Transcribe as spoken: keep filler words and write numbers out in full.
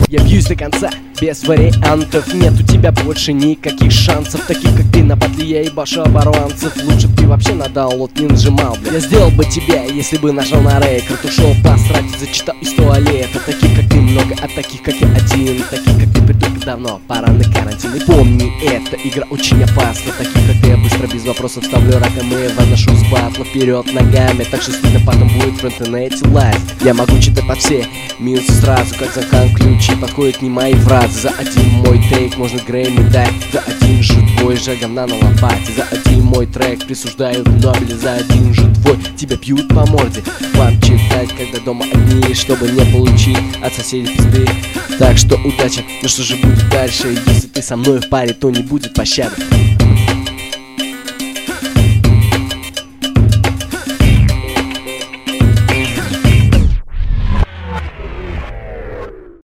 Я бьюсь до конца, без вариантов. Нет у тебя больше никаких шансов. Таких как ты на батле, я ебашу оборванцев. Лучше б ты вообще на даунлод не нажимал, бля. Я сделал бы тебя, если бы нажал на рекорд. Ушел посрать и зачитал из туалета. Таких как ты много, а таких как я один. Таких как ты придурок давно, пора на карантин. И помни, эта игра очень опасна. Таких как ты я быстро без вопросов ставлю раком и выношу с батла вперед ногами. Так что стыдно потом будет в интернете лазь. Я могу читать по все минусы сразу, как закан ключи. Подходят не мои фразы. За один мой тейк можно Грэмми дать. За один же твой же говна на лопате. За один мой трек присуждают Нобеля. За один же твой тебя бьют по морде. Вам читать, когда дома одни, чтобы не получить от соседей пизды. Так что удачи, но что же будет дальше? Если ты со мной в паре, то не будет пощады.